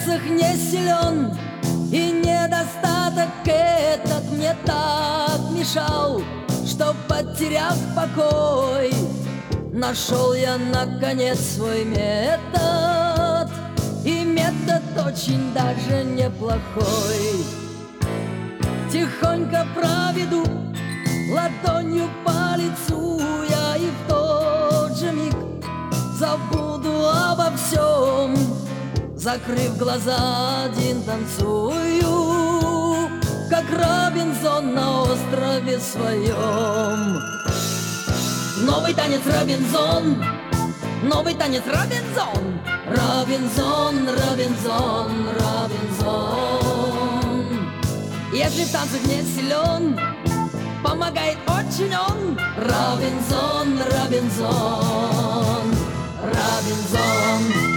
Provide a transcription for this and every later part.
танцах не силен, и недостаток этот мне так мешал, что, потеряв покой, нашел я наконец свой метод. И метод очень даже неплохой. Тихонько проведу ладонью по лицу я, и в тот же миг забуду обо всем. Закрыв глаза, один танцую, как Робинзон на острове своем. Новый танец Робинзон, новый танец Робинзон. Робинзон, Робинзон, Робинзон. Если в танцах не силен, помогает очень он. Робинзон, Робинзон, Робинзон.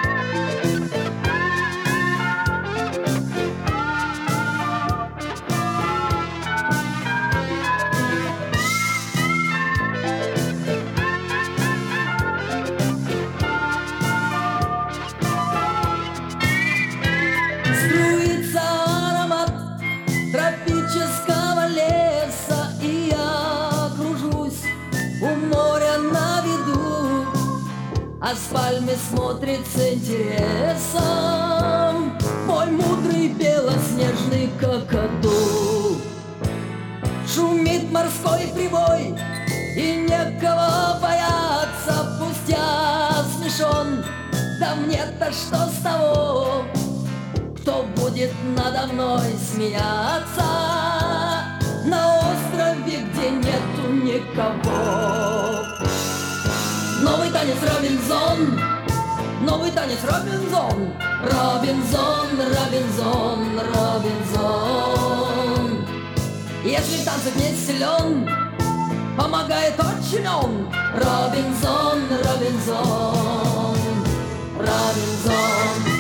Струится аромат тропического леса, и я кружусь у моря на виду, а с пальмы смотрит с интересом мой мудрый белоснежный какаду. Шумит морской прибой, и некого бояться, пусть я смешон, да мне-то что с того, кто будет надо мной смеяться на острове, где нету никого. Новый танец Робинзон, новый танец Робинзон. Робинзон, Робинзон, Робинзон. Если в танцах не силен, помогает очень он. Робинзон, Робинзон, Робинзон.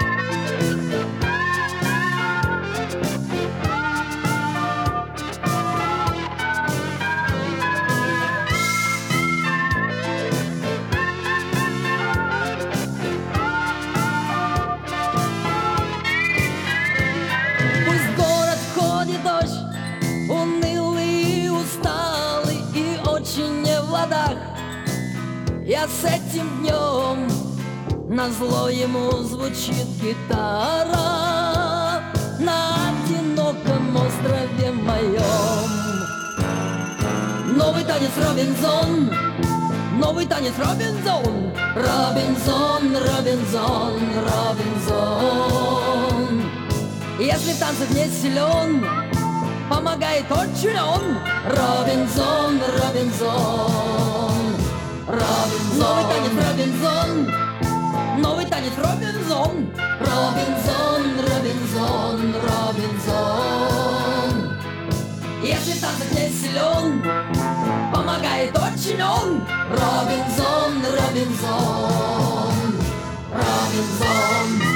Унылый и усталый, и очень не в ладах я с этим днем. Назло ему звучит гитара на одиноком острове моем. Новый танец Робинзон, новый танец Робинзон. Робинзон, Робинзон, Робинзон. Если в танцах не силен, помогает очень он. Робинзон, Робинзон, Робинзон. Новый танец Робинзон, новый танец Робинзон. Робинзон, Робинзон, Робинзон. Если в танцах не силен, помогает очень он. Робинзон, Робинзон, Робинзон.